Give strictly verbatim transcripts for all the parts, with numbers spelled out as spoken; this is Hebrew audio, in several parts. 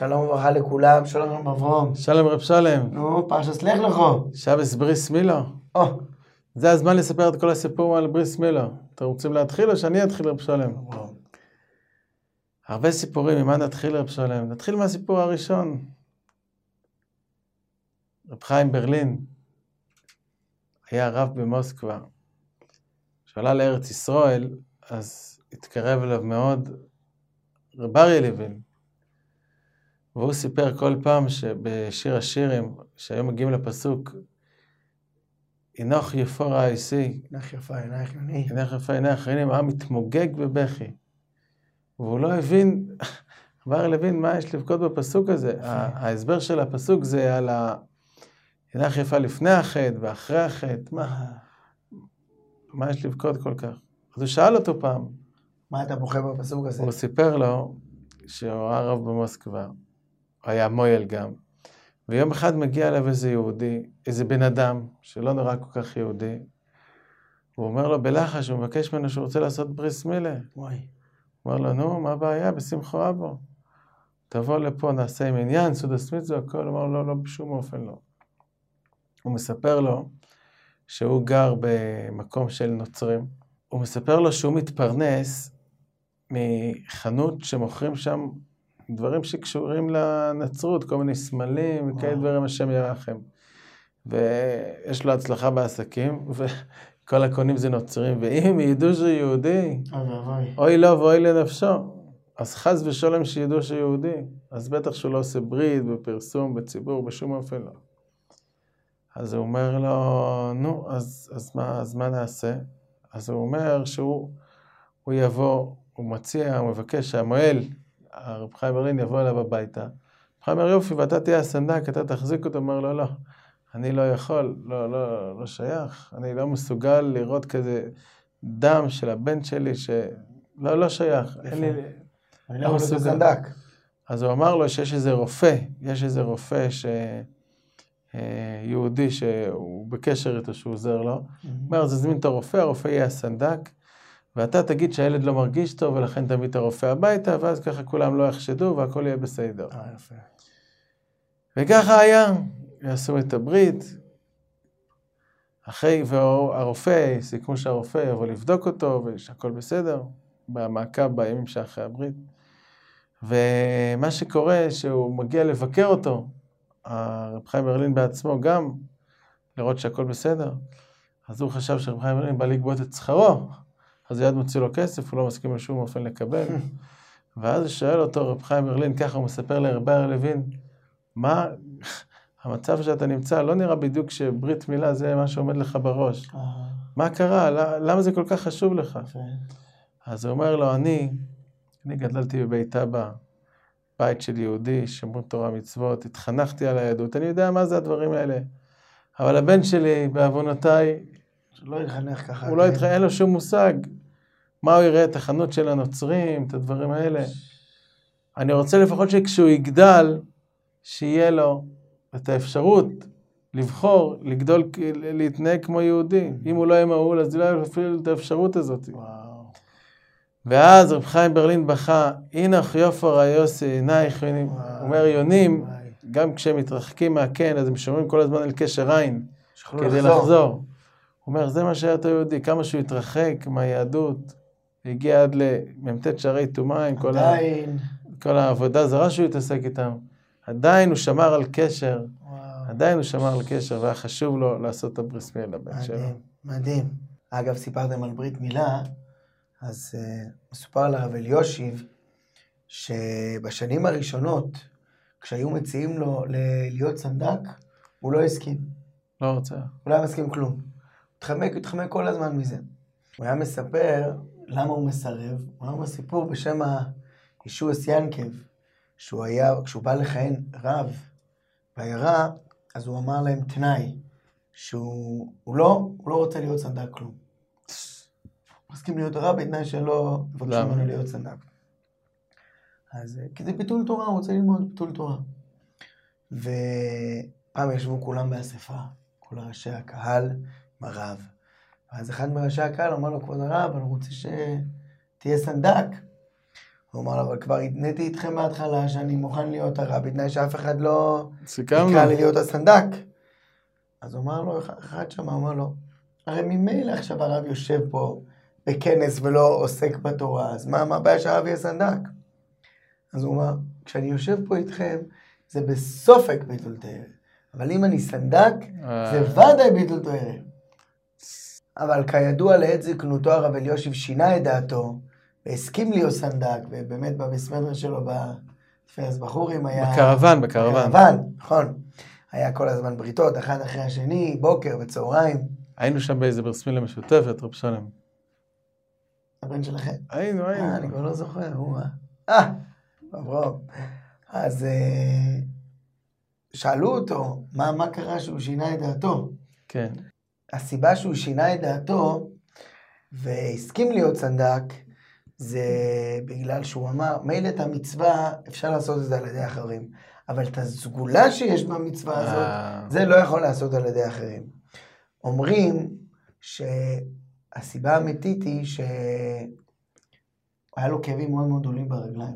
שלום וברכה לכולם, שלום רב אברום. שלום רב שלם. נו, פרשת לך לכו. שבס בריס מילו. או. זה הזמן לספר את כל הסיפור על בריס מילו. אתם רוצים להתחיל או שאני אתחיל רב שלם? הרבה סיפורים, ממה נתחיל רב שלם? נתחיל מהסיפור הראשון. רב חיים ברלין היה רב במוסקבה. כשעלה לארץ ישראל, אז התקרב אליו מאוד רב אריה לוין. והוא סיפר כל פעם שבשיר השירים, שהיום מגיעים לפסוק, אינך יפור האיסי, אינך יפה, אינך יוני. אינך יפה, אינך יוני, העם מתמוגג בבכי. והוא לא הבין, רב אריה לוין, מה יש לבכות בפסוק הזה? ההסבר של הפסוק זה על ה... אינך יפה לפני החטא ואחרי החטא, מה? מה יש לבכות כל כך? אז הוא שאל אותו פעם. מה אתה בוכה בפסוק הזה? הוא סיפר לו שהוא היה רב במוסקבה, היה מויל גם, ויום אחד מגיע אליו איזה יהודי, איזה בן אדם, שלא נראה כל כך יהודי, הוא אומר לו בלחש, הוא מבקש ממנו שהוא רוצה לעשות בריס מילה. וואי. הוא אומר לו, נו, מה הבעיה? בשמחו אבו. תבוא לפה, נעשה עם עניין, סודס מצווה, הכל. הוא אומר לו, לא, לא, בשום אופן לא. הוא מספר לו שהוא גר במקום של נוצרים. הוא מספר לו שהוא מתפרנס מחנות שמוכרים שם דברים שקשורים לנצרות, כל מיני סמלים וכאלה דברים, השם ירחם. ויש לו הצלחה בעסקים, וכל הקונים זה נוצרים, ואם הם ידעו שהוא יהודי, אוי לו ואוי לנפשו, אז חס ושלום שידעו שהוא יהודי, אז בטח שהוא לא עושה ברית בפרסום, בציבור, בשום אופן לא. אז הוא אומר לו, נו, אז, אז, מה, אז מה נעשה? אז הוא אומר שהוא הוא יבוא, הוא מציע, הוא מבקש שהמועל, הרב חיים ברלין יבוא אליו הביתה. רב חיים אומר, יופי, ואתה תהיה הסנדק, אתה תחזיק אותו. אומר לו, לא, אני לא יכול, לא, לא, לא שייך. אני לא מסוגל לראות כזה דם של הבן שלי, שלא, לא שייך. אין לי, אני לא יכול להיות סנדק. אז הוא אמר לו שיש איזה רופא, יש איזה רופא ש... יהודי שהוא בקשר איתו שהוא עוזר לו. הוא אומר, אז הזמין את הרופא, הרופא יהיה הסנדק, ואתה תגיד שהילד לא מרגיש טוב, ולכן תביא את הרופא הביתה, ואז ככה כולם לא יחשדו, והכל יהיה בסדר. אה, יפה. וככה היה, יעשו את הברית, אחרי, והרופא, סיכמו שהרופא יבוא לבדוק אותו, ושהכל בסדר, במעקב בימים שאחרי הברית. ומה שקורה, שהוא מגיע לבקר אותו, הרב חיים ברלין בעצמו גם, לראות שהכל בסדר. אז הוא חשב שרב חיים ברלין בא לגבות את שכרו, אז יד מוציא לו כסף, הוא לא מסכים לשום אופן לקבל. ואז הוא שואל אותו, רב חיים ברלין, ככה הוא מספר לרב אריה לוין, מה המצב שאתה נמצא, לא נראה בדיוק שברית מילה זה מה שעומד לך בראש. מה קרה? למה זה כל כך חשוב לך? אז הוא אומר לו, אני, אני גדלתי בבית אבא, בית של יהודי, שמרו תורה מצוות, התחנכתי על היהדות, אני יודע מה זה הדברים האלה. אבל הבן שלי, בעוונותיי, לא יתחנך ככה. הוא לא יתחנך, אין לו שום מושג. מה הוא יראה? את החנות של הנוצרים, את הדברים האלה. אני רוצה לפחות שכשהוא יגדל, שיהיה לו את האפשרות לבחור, לגדול, להתנהג כמו יהודי. אם הוא לא יהיה מעול, אז לא יהיה אפילו את האפשרות הזאת. וואו. ואז רב חיים ברלין בכה, אינך יופר היוסי, עינייך, הוא אומר, יונים, גם כשהם מתרחקים מהקן, אז הם שומרים כל הזמן על קשר עין, כדי לחזור. הוא אומר, זה מה שהיה אותו יהודי, כמה שהוא התרחק מהיהדות, הגיע עד לממתת שערי טומאה, עם כל, ה... כל העבודה זרה שהוא התעסק איתם. עדיין הוא שמר על קשר, וואו. עדיין הוא שמר על קשר, והיה חשוב לו לעשות את הבריס מילה לבן שלו. מדהים, מדהים. אגב, סיפרתם על ברית מילה, אז uh, מסופר לרב אליושיב, שבשנים הראשונות, כשהיו מציעים לו להיות סנדק, הוא לא הסכים. לא רוצה. הוא לא היה מסכים כלום. הוא התחמק, הוא התחמק כל הזמן מזה. הוא היה מספר למה הוא מסרב. הוא היה סיפור בשם הישועס ינקב, שהוא היה, כשהוא בא לכהן רב בעיירה, אז הוא אמר להם תנאי, שהוא הוא לא, הוא לא רוצה להיות סנדק כלום. הוא מסכים להיות רב בתנאי שלא מבקשים ממנו להיות סנדק. אז כי זה ביטול תורה, הוא רוצה ללמוד ביטול תורה. ופעם ישבו כולם באספה, כל ראשי הקהל עם הרב. ואז אחד מראשי הקהל אמר לו, כבוד הרב, אני רוצה שתהיה סנדק. הוא אמר לו, אבל כבר התניתי איתכם בהתחלה שאני מוכן להיות הרב, בתנאי שאף אחד לא סיכמנו. יקרא לי להיות הסנדק. אז הוא אמר לו, אחד שם אמר לו, הרי ממילא עכשיו הרב יושב פה בכנס ולא עוסק בתורה, אז מה, מה הבעיה שהרב יהיה סנדק? אז הוא אמר, כשאני יושב פה איתכם, זה בסופק ביטול תורה. אבל אם אני סנדק, זה ודאי ביטול תורה. אבל כידוע לעת זקנותו הרב אלישיב שינה את דעתו, והסכים להיות סנדק, ובאמת בבסמדר שלו, בפרס בחורים היה... בקרוון, בקרוון. בקרוון, נכון. היה כל הזמן בריתות, אחד אחרי השני, בוקר וצהריים. היינו שם באיזה ברסמילה משותפת, רב שלם. הבן שלכם? היינו, היינו. אה, אני כבר לא זוכר, הוא מה? אה, אברהם. אז שאלו אותו, מה, מה קרה שהוא שינה את דעתו? כן. הסיבה שהוא שינה את דעתו, והסכים להיות סנדק, זה בגלל שהוא אמר, מילא את המצווה, אפשר לעשות את זה על ידי אחרים. אבל את הסגולה שיש במצווה הזאת, זה לא יכול לעשות על ידי אחרים. אומרים שהסיבה האמיתית היא שהיה לו כאבים מאוד מאוד גדולים ברגליים.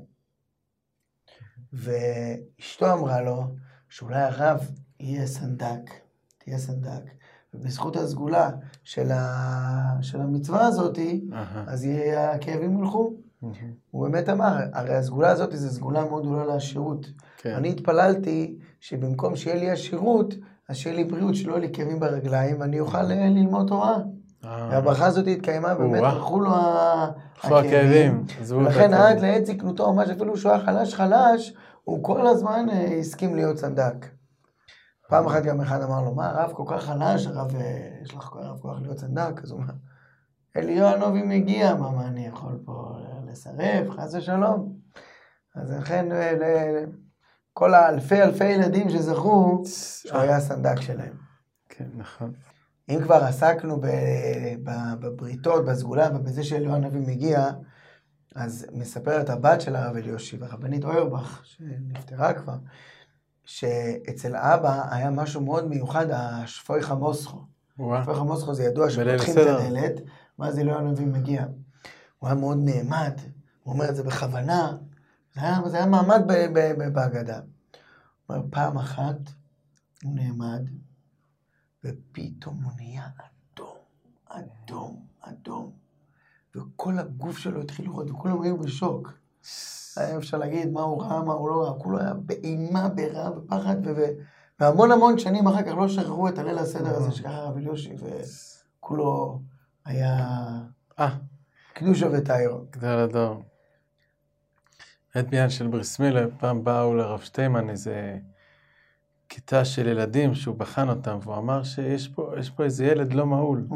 ואשתו אמרה לו שאולי הרב יהיה סנדק, תהיה סנדק, ובזכות הסגולה של, ה... של המצווה הזאת, אז הכאבים הלכו. הוא באמת אמר, הרי הסגולה הזאת זו סגולה מאוד גדולה לשירות. כן. אני התפללתי שבמקום שיהיה לי השירות, אז שיהיה לי בריאות, שלא יהיה לי כאבים ברגליים, ואני אוכל ללמוד תורה. והברכה הזאת התקיימה, באמת הלכו לו הכאבים. ולכן עד לעת זקנותו, ממש אפילו שהוא היה חלש חלש, הוא כל הזמן הסכים להיות סנדק. פעם אחת גם אחד אמר לו, מה הרב כל כך חלש, הרב, יש לך הרב כל כך להיות סנדק? אז הוא אומר, אליהו הנובי מגיע, מה, מה אני יכול פה לסרב, חס ושלום. אז לכן, כל האלפי אלפי ילדים שזכו, שהוא היה הסנדק שלהם. כן, נכון. אם כבר עסקנו בבריתות, בסגולה, ובזה שאליהו הנובי מגיע, אז מספרת הבת של הרב אלישיב, הרבנית אוירבך, שנפטרה כבר, שאצל אבא היה משהו מאוד מיוחד, השפוי חמוסכו. השפוי חמוסכו זה ידוע שפותחים את הדלת, ואז אליהו הנביא מגיע. הוא היה מאוד נעמד, הוא אומר את זה בכוונה, זה היה, זה היה מעמד בהגדה. הוא אומר, פעם אחת הוא נעמד, ופתאום הוא נהיה אדום, אדום, אדום, וכל הגוף שלו התחיל לראות, וכולם היו בשוק. היה אפשר להגיד מה הוא ראה, מה הוא לא ראה, כולו היה באימה, ברע, בפחד, והמון המון שנים אחר כך לא שחררו את הליל הסדר הזה שככה הרב אלישיב, וכולו היה קדושו וטיירו. גדול הדור. את בעניין של בריס מילה, פעם באו לרב שטיימן איזה כיתה של ילדים שהוא בחן אותם, והוא אמר שיש פה, יש פה איזה ילד לא מעול.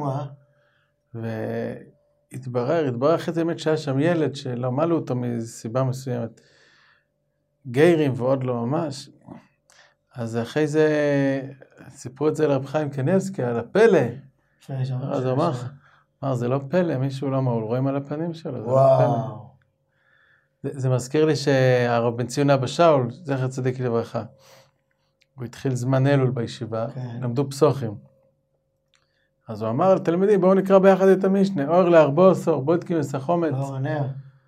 והתברר, התברר אחרי זה באמת שהיה שם ילד שלא מעלו אותו מסיבה מסוימת. גיירים ועוד לא ממש. אז אחרי זה סיפרו את זה לרב חיים קניבסקי על הפלא. אז הוא אמר, אמר, זה לא פלא, מישהו לא מעול, רואים על הפנים שלו. וואו. זה, זה מזכיר לי שהרב בן ציון אבא שאול, זכר צדיק לברכה, הוא התחיל זמן אלול בישיבה, כן. למדו פסוחים. אז הוא אמר לתלמידים, בואו נקרא ביחד את המשנה, אור לארבוס, אור בודקים וסחומת. אור עניה.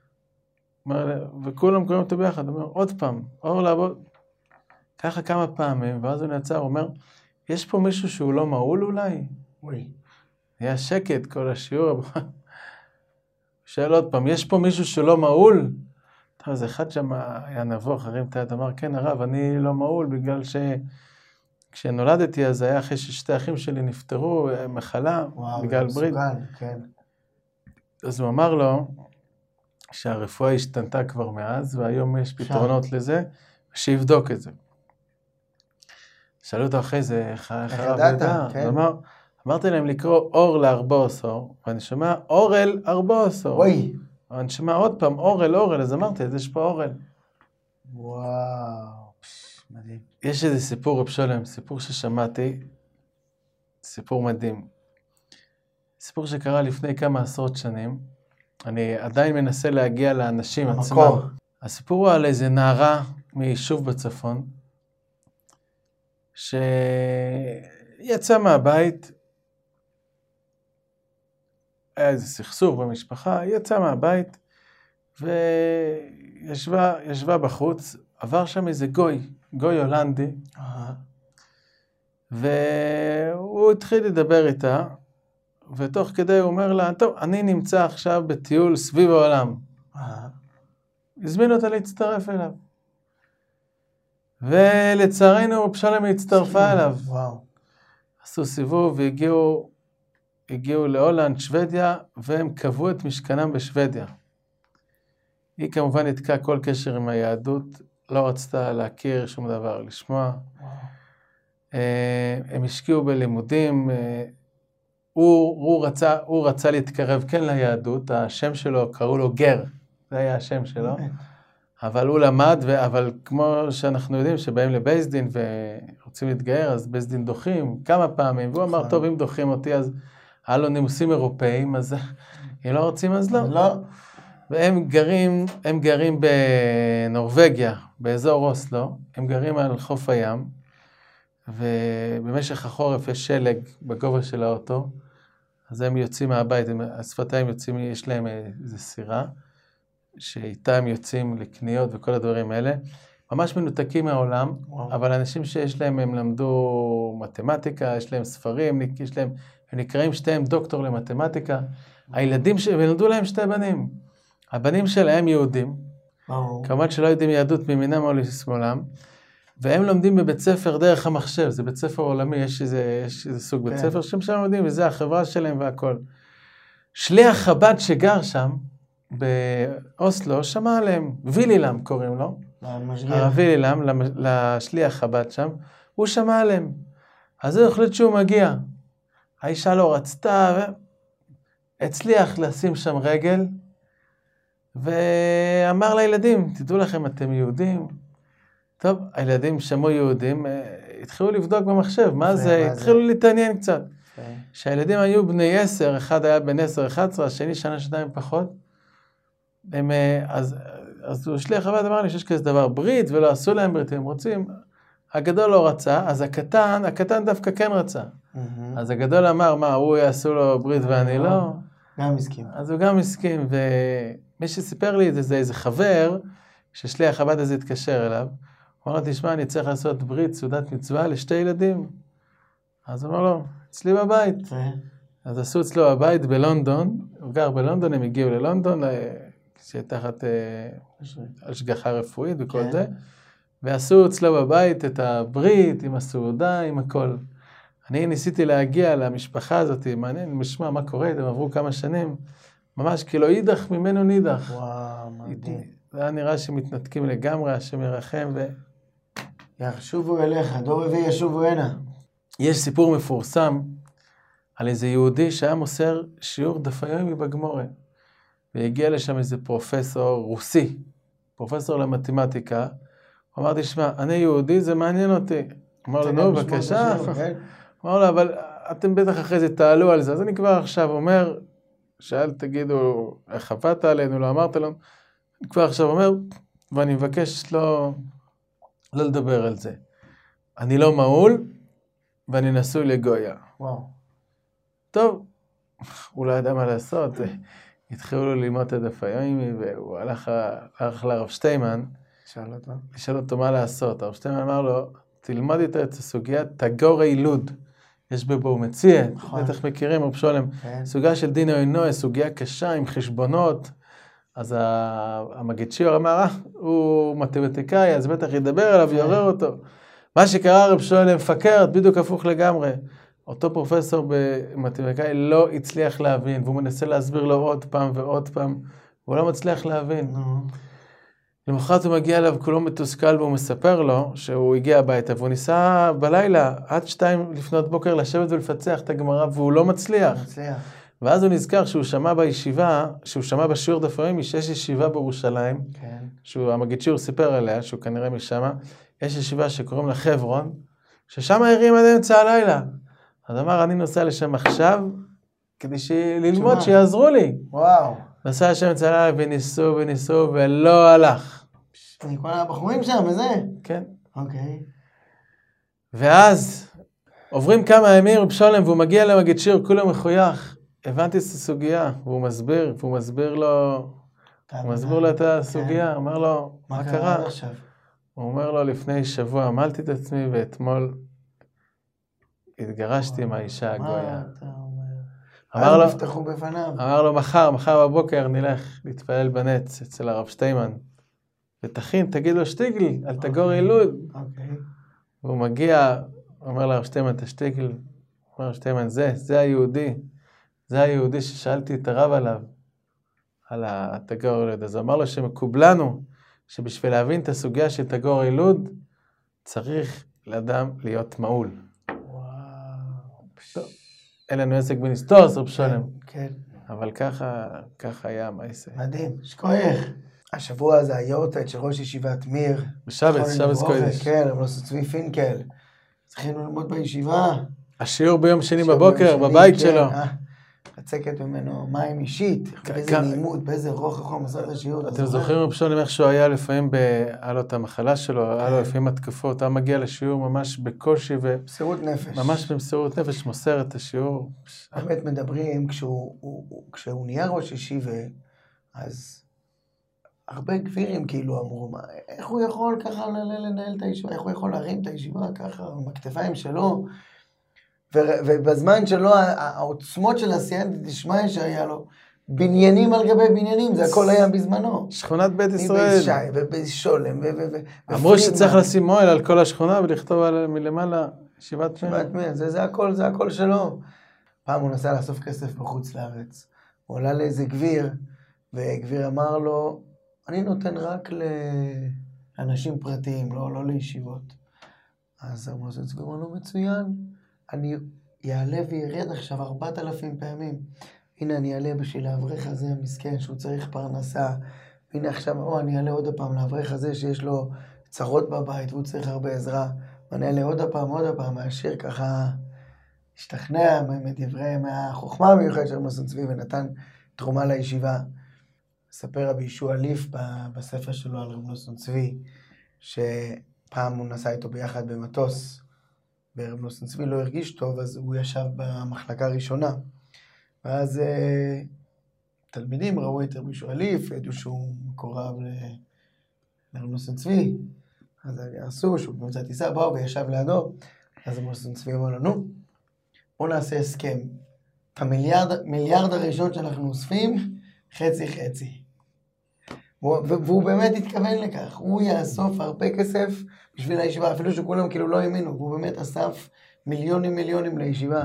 וכולם קוראים אותו ביחד, הוא אומר, עוד פעם, אור לארבוס. ככה כמה פעמים, ואז הוא נעצר, הוא אומר, יש פה מישהו שהוא לא מעול אולי? אוי. היה שקט כל השיעור. שאל עוד פעם, יש פה מישהו שלא מעול? אז אחד שם היה נבוך, הרים את היד, אמר, כן הרב, אני לא מעול, בגלל שכשנולדתי אז היה אחרי ששתי אחים שלי נפטרו, מחלה, וואו, בגלל ברית. כן. אז הוא אמר לו, שהרפואה השתנתה כבר מאז, והיום יש פתרונות שם. לזה, שיבדוק את זה. שאלו אותו אחרי זה, איך הרב ידע? כן. אמר, אמרתי להם לקרוא אור לארבעוס אור, ואני שומע אורל ארבעוס אור. וואי. אני שומע עוד פעם אורל אורל, אז אמרתי, יש פה אורל. וואו, מדהים. יש איזה סיפור רב שלם, סיפור ששמעתי, סיפור מדהים. סיפור שקרה לפני כמה עשרות שנים, אני עדיין מנסה להגיע לאנשים עצמם. הסיפור הוא על איזה נערה מיישוב בצפון, שיצא מהבית, היה איזה סכסוך במשפחה, יצא מהבית, וישבה ישבה בחוץ, עבר שם איזה גוי, גוי הולנדי, והוא התחיל לדבר איתה, ותוך כדי הוא אומר לה, טוב, אני נמצא עכשיו בטיול סביב העולם. הזמין אותה להצטרף אליו. ולצערנו רב שלום הצטרפה אליו. וואו. עשו סיבוב והגיעו הגיעו להולנד, שוודיה, והם קבעו את משכנם בשוודיה. היא כמובן התקעה כל קשר עם היהדות, לא רצתה להכיר שום דבר, לשמוע. וואו. הם השקיעו בלימודים, הוא, הוא, רצה, הוא רצה להתקרב כן ליהדות, השם שלו, קראו לו גר, זה היה השם שלו. אבל הוא למד, ו... אבל כמו שאנחנו יודעים שבאים לבייס דין ורוצים להתגייר, אז בייס דין דוחים כמה פעמים, והוא אמר, טוב, אם דוחים אותי, אז היה לו נימוסים אירופאים, אז אם לא רוצים, אז לא. לא. והם גרים, הם גרים בנורווגיה, באזור אוסלו, הם גרים על חוף הים, ובמשך החורף יש שלג בגובה של האוטו, אז הם יוצאים מהבית, השפתיים יוצאים, יש להם איזו סירה, שאיתה הם יוצאים לקניות וכל הדברים האלה, ממש מנותקים מהעולם, וואו. אבל אנשים שיש להם, הם למדו מתמטיקה, יש להם ספרים, יש להם, הם נקראים שתיהם דוקטור למתמטיקה, וואו. הילדים, ש... ונולדו להם שתי בנים, הבנים שלהם יהודים, וואו. כמובן שלא יודעים יהדות מימינם או לשמאלם, והם לומדים בבית ספר דרך המחשב, זה בית ספר עולמי, יש איזה, יש איזה סוג כן. בית ספר שהם שם לומדים, וזה החברה שלהם והכל. שליח חב"ד שגר שם, באוסלו, שמע עליהם, וילילם קוראים לו, וילילם, לשליח חב"ד שם, הוא שמע עליהם. אז הוא החליט שהוא מגיע. האישה לא רצתה, והצליח לשים שם רגל, ואמר לילדים, תדעו לכם, אתם יהודים? טוב, הילדים שמעו יהודים, התחילו לבדוק במחשב, מה זה? התחילו להתעניין קצת. שהילדים היו בני עשר, אחד היה בן עשר, אחד עשרה, השני שנה שניים פחות, הם, אז, אז הוא שליח חב"ד אמר לי שיש כזה דבר ברית, ולא עשו להם ברית, הם רוצים, הגדול לא רצה, אז הקטן, הקטן דווקא כן רצה. Mm-hmm. אז הגדול אמר, מה, הוא יעשו לו ברית ואני לא? גם מסכים. אז הוא גם מסכים, ומי שסיפר לי את זה, זה איזה חבר, ששליח חב"ד הזה התקשר אליו, הוא אמר לו, תשמע, אני צריך לעשות ברית, סעודת מצווה לשתי ילדים. אז הוא אמר לו, אצלי בבית. אז עשו אצלו הבית בלונדון, הוא גר בלונדון, הם הגיעו ללונדון, שתחת השגחה רפואית וכל כן. זה, ועשו אצלו בבית את הברית עם הסעודה, עם הכל. אני ניסיתי להגיע למשפחה הזאת, מעניין, משמע מה קורה, הם עברו כמה שנים, ממש כאילו אידך ממנו נידך. וואו, מדהים. זה היה נראה שמתנתקים לגמרי, השם ירחם ו... יחשובו אליך, דור רביעי ישובו הנה. יש סיפור מפורסם על איזה יהודי שהיה מוסר שיעור דף היומי בגמורה. והגיע לשם איזה פרופסור רוסי, פרופסור למתמטיקה, הוא אמר, תשמע, אני יהודי, זה מעניין אותי. אמר לו, נו, בבקשה. אמר לו, אבל אתם בטח אחרי זה תעלו על זה, אז אני כבר עכשיו אומר, שאל תגידו, איך עבדת עלינו, לא אמרת לנו, אני כבר עכשיו אומר, ואני מבקש לא, לא לדבר על זה. אני לא מעול, ואני נשוי לגויה. וואו. טוב, הוא לא ידע מה לעשות, התחילו לו ללמוד את הדף היומי, והוא הלך, הלך לרב שטיימן, שאל אותו. לשאול אותו מה לעשות. הרב שטיימן אמר לו, תלמד איתו את הסוגיה תגורי לוד. יש בו הוא מציע, נכון. בטח מכירים, רב שולם, כן. סוגיה של דין אוינוי, סוגיה קשה עם חשבונות, אז המגיד שיעור אמר, הוא מתמטיקאי, אז בטח ידבר עליו ויעורר אותו. מה שקרה רב שולם פקרת, בדיוק הפוך לגמרי. אותו פרופסור במתמטיקאי לא הצליח להבין, והוא מנסה להסביר לו עוד פעם ועוד פעם, והוא לא מצליח להבין. למחרת הוא מגיע אליו, כולו מתוסכל, והוא מספר לו שהוא הגיע הביתה, והוא ניסה בלילה, עד שתיים לפנות בוקר, לשבת ולפצח את הגמרא, והוא לא מצליח. מצליח. ואז הוא נזכר שהוא שמע בישיבה, שהוא שמע בשיעור דף היומי, שיש ישיבה בירושלים, כן. שהוא, המגיד שיעור סיפר עליה, שהוא כנראה משמה, יש ישיבה שקוראים לה חברון, ששם העירים עד אמצע הלילה. אז אמר, אני נוסע לשם עכשיו, כדי ללמוד, שמה? שיעזרו לי. וואו. נסע לשם אצל הלילה, וניסו וניסו, ולא הלך. אני כל הבחורים שם, וזה? כן. אוקיי. ואז, עוברים כמה ימים, רב שולם, והוא מגיע למגיד שיר, כולו מחוייך. הבנתי את הסוגיה, והוא מסביר, והוא מסביר לו, הוא מסביר לו את הסוגיה, אומר לו, מה קרה? הוא אומר לו, לפני שבוע עמלתי את עצמי, ואתמול התגרשתי עם האישה הגויה. אמר לו, נפתחו בפניו. אמר לו, מחר, מחר בבוקר נלך להתפלל בנץ אצל הרב שטיימן. ותכין, תגיד לו שטיגל, על תגור ילוד. והוא מגיע, אומר לרב שטיימן, תשטיגל. אומר לרב שטיימן, זה, זה היהודי. זה היהודי ששאלתי את הרב עליו, על התגור ילוד. אז הוא אמר לו שמקובלנו, שבשביל להבין את הסוגיה של תגור ילוד, צריך לאדם להיות מעול. וואו. אין לנו עסק בנסתור, סרב שולם. כן. אבל ככה, ככה היה מעשה. מדהים, שכוייך. השבוע הזה היורטת של ראש ישיבת מיר. בשבת, שבת קודש. כן, אבל צבי פינקל. צריכים ללמוד בישיבה. השיעור ביום שני בבוקר, בבית שלו. לצקת ממנו מים אישית, באיזה נעימות, באיזה רוח רחום, עשה את השיעור. אתם זוכרים רב שולם איך שהוא היה לפעמים, היה לו את המחלה שלו, היה לו לפעמים התקפות, היה מגיע לשיעור ממש בקושי, במסירות נפש. ממש במסירות נפש, מוסר את השיעור. באמת מדברים, כשהוא נהיה ראש ישיבה, אז הרבה גבירים כאילו אמרו, איך הוא יכול ככה לנהל את הישיבה, איך הוא יכול להרים את הישיבה ככה, עם הכתפיים שלו, ובזמן שלו, העוצמות של הסייעתא דשמיא שהיה לו, בניינים על גבי בניינים, זה הכל היה בזמנו. שכונת בית ישראל. מבית שי, ובית שולם, אמרו שצריך לשים מועל על כל השכונה, ולכתוב מלמעלה, ישיבת מיר. ישיבת מיר, זה הכל, זה הכל שלו. פעם הוא נסע לאסוף כסף בחוץ לארץ. הוא עלה לאיזה גביר, וגביר אמר לו, אני נותן רק לאנשים פרטיים, לא, לא לישיבות. אז אמרו לו, זה גם לא מצוין. אני יעלה וירד עכשיו ארבעת אלפים פעמים. הנה אני אעלה בשביל האברך הזה המסכן שהוא צריך פרנסה. והנה עכשיו, או אני אעלה עוד הפעם לאברך הזה שיש לו צרות בבית והוא צריך הרבה עזרה. ואני אעלה עוד הפעם, עוד הפעם, מהשיר ככה השתכנע מדברי, מהחוכמה המיוחד של רב נסון צבי ונתן תרומה לישיבה. מספר רבי ישוע ליף בספר שלו על רב נסון צבי, שפעם הוא נסע איתו ביחד במטוס, ורב נסון צבי לא הרגיש טוב, אז הוא ישב במחלקה הראשונה. ואז אה, תלמידים ראו את רב ישוע ליף, ידעו שהוא מקורב לרב נסון צבי. אז עשו שהוא במצא טיסה, באו וישב לידו. אז רב נסון צבי אמר לו, נו, בואו נעשה הסכם. את המיליארד מיליארד הראשון שאנחנו אוספים, חצי חצי. והוא באמת התכוון לכך. הוא יאסוף הרבה כסף בשביל הישיבה, אפילו שכולם כאילו לא האמינו, והוא באמת אסף מיליונים מיליונים לישיבה.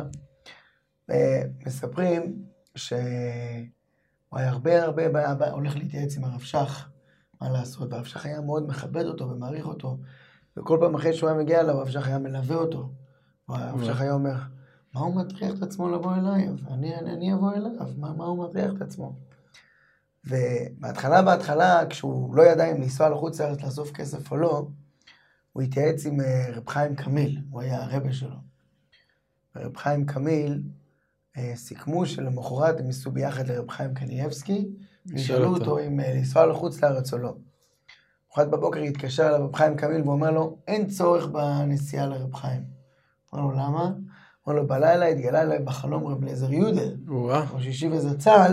מספרים שהוא היה הרבה הרבה הולך להתייעץ עם הרב שך, מה לעשות, והרב שך היה מאוד מכבד אותו ומעריך אותו, וכל פעם אחרי שהוא היה מגיע אליו, הרב שך היה מלווה אותו. הרב שך היה אומר, מה הוא מטריח את עצמו לבוא אליי? אני, אני, אני אבוא אליו, מה, מה הוא מטריח את עצמו? ובהתחלה, בהתחלה, כשהוא לא ידע אם לנסוע לחוץ לארץ לאסוף כסף או לא, הוא התייעץ עם רב חיים קמיל, הוא היה הרבא שלו. ורב חיים קמיל סיכמו שלמחרת הם ניסו ביחד לרב חיים קניאבסקי, ושאלו אותו אם לנסוע לחוץ לארץ או לא. מחרת בבוקר התקשר לרב חיים קמיל ואומר לו, אין צורך בנסיעה לרב חיים. אמר לו, למה? אמר לו, בלילה התגלה אליי בחלום רב אליעזר יהודה, ראש ישיבה זצ"ל,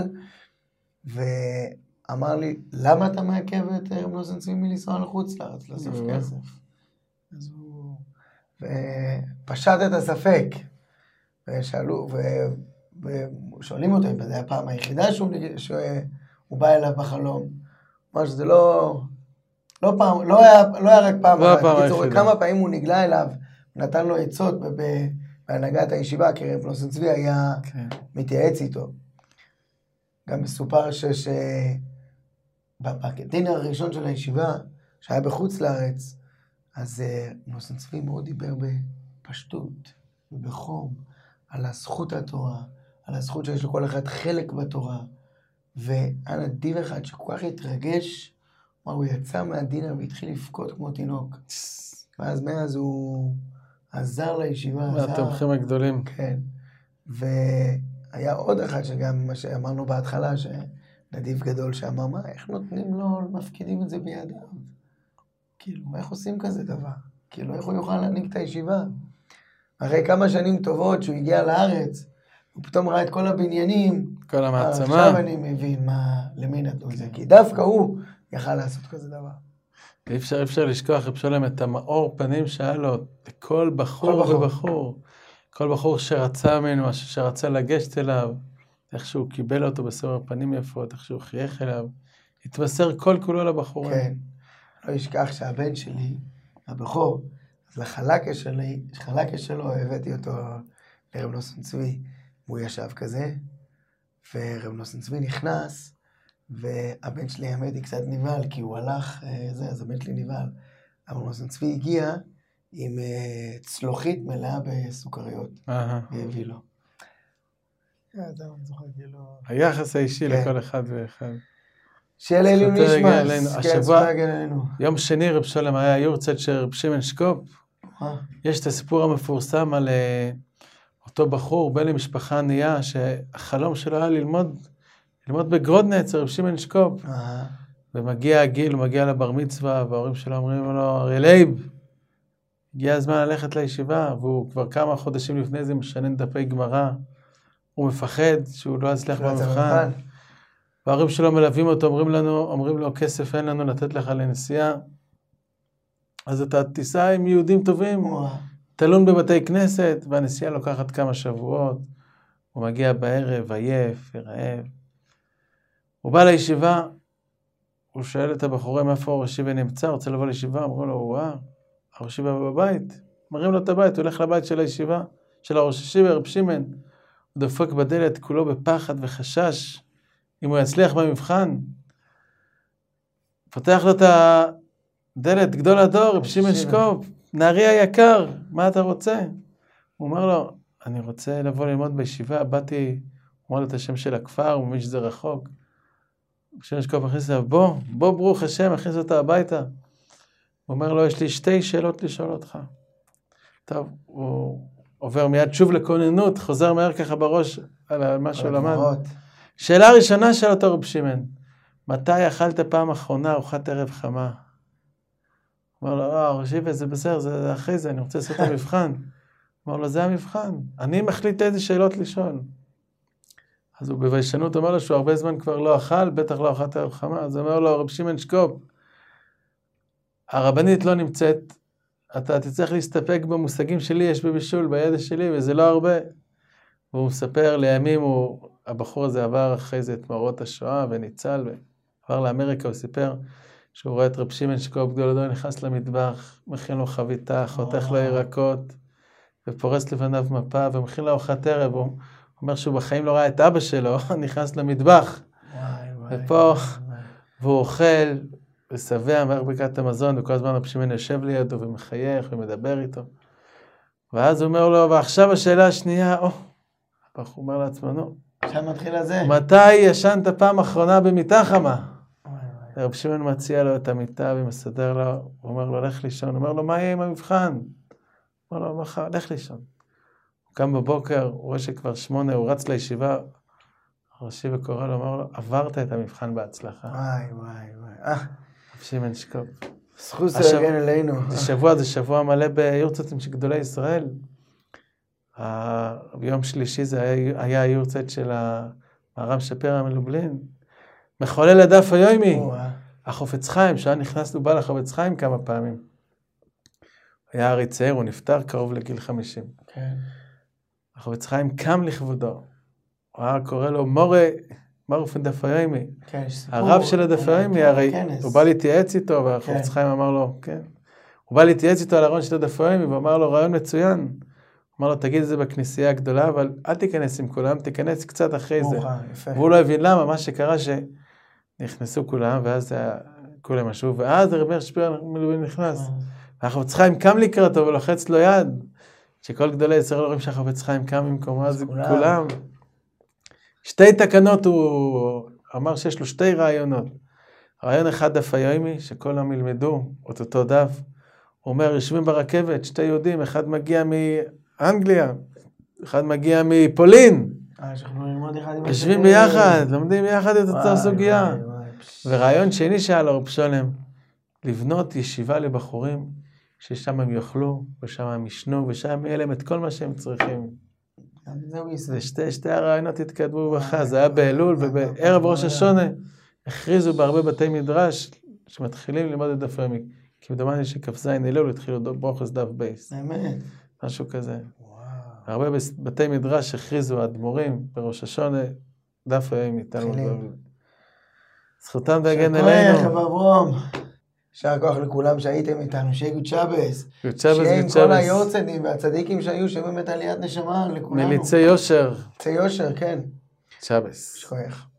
ואמר לי, למה אתה מעכב את רב נסון צבי מלנסוע לחוץ לארץ, לאסוף כסף? אז הוא... ופשט את הספק, ושאלו, ושואלים אותו, אם זה הפעם היחידה שהוא, שהוא בא אליו בחלום. אמר שזה לא... לא פעם, לא היה, לא היה רק פעם אחת. בקיצור, כמה פעמים הוא נגלה אליו, נתן לו עצות בהנהגת הישיבה, כי רב נסון צבי היה מתייעץ איתו. גם מסופר שש... בדין הראשון של הישיבה, שהיה בחוץ לארץ, אז רב נסון צבי מאוד דיבר בפשטות ובחום, על הזכות התורה, על הזכות שיש לכל אחד חלק בתורה. והיה נדיב אחד שכל כך התרגש, הוא יצא מהדינר והתחיל לפקוד כמו תינוק. ואז מאז הוא עזר לישיבה. מהתומכים הגדולים. כן. והיה עוד אחד שגם מה שאמרנו בהתחלה, שנדיב גדול שאמר, מה, איך נותנים לו, מפקידים את זה בידיו? כאילו, איך עושים כזה דבר? כאילו, איך הוא יוכל להנהיג את הישיבה? אחרי כמה שנים טובות שהוא הגיע לארץ, הוא פתאום ראה את כל הבניינים. כל המעצמה. עכשיו אני מבין מה, למי נתנו את זה, כי דווקא הוא יכל לעשות כזה דבר. אי אפשר, אי אפשר לשכוח, רב שלום, את המאור פנים שהיה לו, לכל בחור ובחור. כל בחור שרצה ממנו, שרצה לגשת אליו, איך שהוא קיבל אותו בסבר פנים יפות, איך שהוא חייך אליו, התמסר כל כולו לבחורים. כן, לא ישכח שהבן שלי, הבחור, אז לחלקה שלי, לחלקה שלו, הבאתי אותו לרב נוסן צבי, הוא ישב כזה, ורב נוסן צבי נכנס, והבן שלי האמת היא קצת נבהל, כי הוא הלך, זה, אז הבן שלי נבהל. רב נוסן צבי הגיע עם צלוחית מלאה בסוכריות, והביא לו. היחס האישי לכל אחד ואחד. שיהיה לעילוי נשמע, השבוע, יום שני רב שלום היה יורצייט של רב שמעון שקופ. יש את הסיפור המפורסם על אותו בחור, בן למשפחה ענייה, שהחלום שלו היה ללמוד, ללמוד בגרודנה אצל רב שמעון שקופ. ומגיע הגיל, הוא מגיע לבר מצווה, וההורים שלו אומרים לו, אריה לייב, הגיע הזמן ללכת לישיבה, והוא כבר כמה חודשים לפני זה משנן דפי גמרא. הוא מפחד שהוא לא יצליח במבחן. וההורים שלו מלווים אותו, אומרים לנו, אומרים לו, כסף אין לנו לתת לך לנסיעה. אז אתה תיסע עם יהודים טובים, תלון בבתי כנסת, והנסיעה לוקחת כמה שבועות. הוא מגיע בערב, עייף, רעב. הוא בא לישיבה, הוא שואל את הבחורים איפה ראש ישיבה נמצא, רוצה לבוא לישיבה, אמרו לו, וואה, ראש ישיבה בבית. מראים לו את הבית, הוא הולך לבית של הישיבה, של הראש ישיבה, רב שמעון. הוא דפק בדלת, כולו בפחד וחשש, אם הוא יצליח במבחן. פותח לו את הדלת, גדול הדור, רב שמעון שקופ, נערי היקר, מה אתה רוצה? הוא אומר לו, אני רוצה לבוא ללמוד בישיבה, באתי, הוא אומר לו את השם של הכפר, הוא מבין שזה רחוק. רב שמעון שקופ הכניס לו, בוא, בוא ברוך השם, הכניס אותו הביתה. הוא אומר לו, יש לי שתי שאלות לשאול אותך. טוב, הוא עובר מיד שוב לכוננות, חוזר מהר ככה בראש על מה שהוא למד. שאלה ראשונה של אותו רב שמעון, מתי אכלת פעם אחרונה ארוחת ערב חמה? הוא אומר לו, אה, ראשיבה, זה בסדר, זה אחרי זה, אני רוצה לעשות את המבחן. הוא אומר לו, זה המבחן, אני מחליט איזה שאלות לשאול. אז הוא בביישנות אומר לו שהוא הרבה זמן כבר לא אכל, בטח לא אכלת ערב חמה, אז הוא אומר לו, רב שמעון שקופ, הרבנית לא נמצאת, אתה תצטרך להסתפק במושגים שלי, יש בבישול, בידע שלי, וזה לא הרבה. והוא מספר לימים, הוא, הבחור הזה עבר אחרי זה את מראות השואה וניצל, ועבר לאמריקה, הוא סיפר שהוא רואה את רב שמעון שקופ גדול הדור, נכנס למטבח, מכין לו חביתה, חותך לו ירקות, ופורס לפניו מפה, ומכין לו ארוחת ערב, הוא אומר שהוא בחיים לא ראה את אבא שלו, נכנס למטבח, ופה, והוא אוכל, ושבע מהרבקת המזון, וכל הזמן רב שמעון יושב לידו, ומחייך, ומדבר איתו. ואז הוא אומר לו, ועכשיו השאלה השנייה, או, הוא אומר לעצמו, נו. עכשיו מתחיל לזה. מתי ישנת פעם אחרונה במיטה חמה? רב שמעון מציע לו את המיטה, ומסדר לו, הוא אומר לו, לך לישון. הוא אומר לו, מה יהיה עם המבחן? הוא אומר לו, מחר, לך לישון. הוא קם בבוקר, הוא רואה שכבר שמונה, הוא רץ לישיבה, ראשי וקורא לו, אומר לו, עברת את המבחן בהצלחה. וואי, וואי, וואי. שמעון שקופ. זכות זה יגן אלינו. זה שבוע, זה שבוע מלא ביורצייטים של גדולי ישראל. ביום שלישי זה היה היורצייט של הרב שפירא מלובלין. מחולל הדף היומי. החופץ חיים, שהיה נכנס ובא לחופץ חיים כמה פעמים. היה הרי צעיר, הוא נפטר קרוב לגיל חמישים. כן. החופץ חיים קם לכבודו. הוא היה קורא לו מורה, מרוף דף היומי. כן, יש סיפור. הרב של הדף היומי, הרי הוא בא להתייעץ איתו, והחופץ חיים אמר לו, כן. הוא בא להתייעץ איתו על הרעיון של הדף היומי, ואמר לו, רעיון מצוין. אמר לו, תגיד את זה בכנסייה הגדולה, אבל אל תיכנס עם כולם, תיכנס קצת אחרי זה. והוא לא הבין למה, מה שקרה שנכנסו כולם, ואז כולם משהו, ואז הרב מאיר שפירא מלובלין נכנס. והחופץ חיים קם לקראתו ולוחץ לו יד, שכל גדולי ישראל רואים שהחופץ חיים קם במקומו, אז כולם. שתי תקנות הוא אמר שיש לו שתי רעיונות. רעיון אחד דף היומי, שכולם ילמדו את אותו דף. הוא אומר, יושבים ברכבת, שתי יהודים, אחד מגיע מאנגליה, אחד מגיע מפולין. יושבים ביחד, לומדים ביחד את אותה סוגיה. ורעיון שני שאל הרב שלום, לבנות ישיבה לבחורים, ששם הם יאכלו, ושם הם ישנו, ושם יהיה להם את כל מה שהם צריכים. זהו זה ישראל. שתי, שתי הרעיונות התקדמו בברכה, זה היה באלול, ובערב ראש השונה הכריזו בהרבה בתי מדרש שמתחילים ללמוד את דף יומי. כי מדומני שכ"ז אלול התחילו ברוכס דף בייס. באמת. משהו כזה. וואו. הרבה בתי מדרש הכריזו האדמו"רים בראש השונה דף יומי. מתחילים. זכותם תגן יישר כוח, אלינו. רב אברום. יישר כוח לכולם שהייתם איתנו, שיהיה גוד שבס. גוד שבס, שיהיה עם גוד כל שבס. היורציינים והצדיקים שהיו, שיהיה באמת עליית נשמה לכולנו. מליצי יושר. מליצי יושר, כן. שבס. יישר כוח.